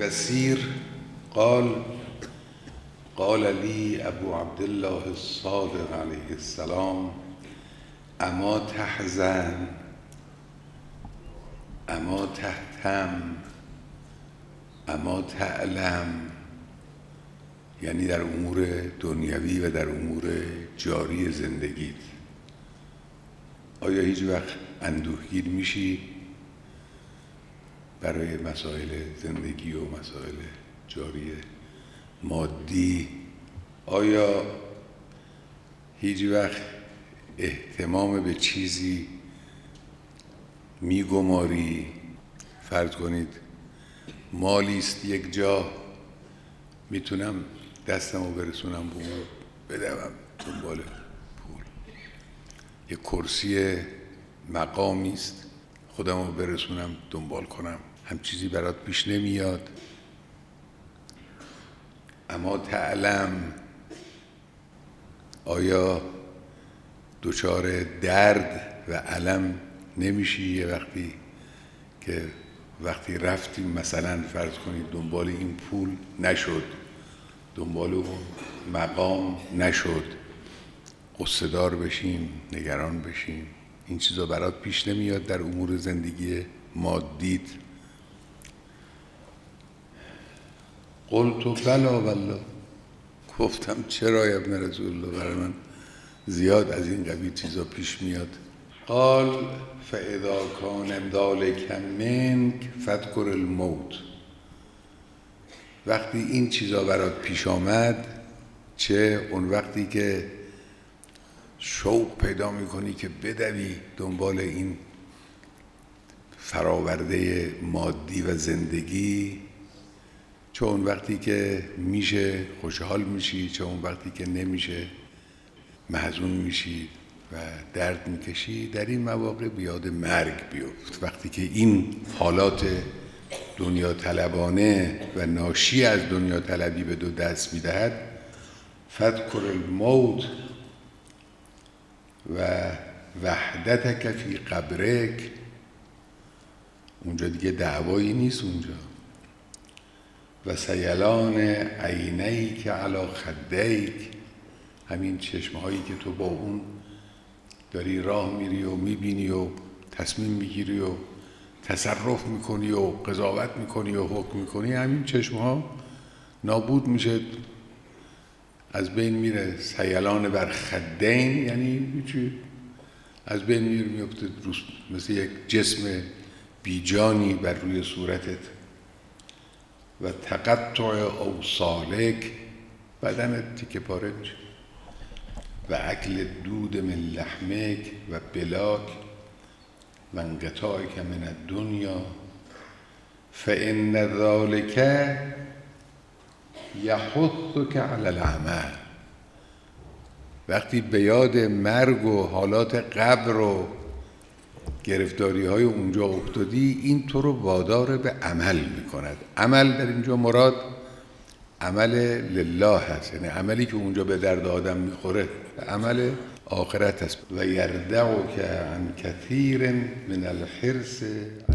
بصیر قال لی ابو عبدالله الصادق علیه السلام اما تحزن اما تهتم اما تعلم، یعنی در امور دنیوی و در امور جاری زندگیت آیا هیچ وقت اندوهگیر میشی برای مسائل زندگی و مسائل جاری مادی؟ آیا هیچ وقت اهتمام به چیزی میگماری؟ فرض کنید مالی است یک جا، میتونم دستمو برسونم به اون بدوم دنبال پول. یک کرسی مقامی است خودمو برسونم دنبال کنم، هم چیزی برات پیش نمیاد. اما تعلم، آیا دچار درد و الم نمیشی یه وقتی که وقتی رفتیم مثلا فرض کنید دنبال این پول نشد، دنبال اون مقام نشد، غصه دار بشیم، نگران بشیم؟ این چیزا برات پیش نمیاد در امور زندگی مادیت؟ قلت بلا والله، گفتم چرا یا ابن رسول الله، برای من زیاد از این قبیل چیزا پیش میاد. قال فاذا کان ذلک منک فاذکر الموت، وقتی این چیزا برات پیش آمد، چه اون وقتی که شوق پیدا میکنی که بدوی دنبال این فراورده مادی و زندگی، چه اون وقتی که میشه خوشحال میشی، چه اون وقتی که نمیشه محزون میشی و درد میکشی، در این مواقع بیاد مرگ بیفت. وقتی که این حالات دنیا طلبانه و ناشی از دنیا طلبی به دو دست میدهد، فاذکر الموت و وحدتک فی قبرک، اونجا دیگه دعوایی نیست، اونجا و سیلان عینیک علی خدیک، همین چشمهایی که تو با اون داری راه میری و میبینی و تصمیم میگیری و تصرف میکنی و قضاوت میکنی و حکم میکنی، همین چشمها نابود میشه، از بین میره. سیلان بر خدین یعنی چی؟ از بین میره، میفته مثل یک جسم بیجانی بر روی صورتت. و تقطع اوصالک، بدنت تیکه پاره میشه. و اکل دود من لحمک و بلاک و انقطاعک من الدنیا فان ذلک یحثک علی العمل. وقتی به یاد مرگ و حالات قبر و گرفتاری های اونجا افتادی، این تو رو وادار به عمل میکند. عمل در اینجا مراد عمل لله هست، یعنی عملی که اونجا به درد آدم میخوره، عمل آخرت هست. و یردعک عن کثیر من الحرص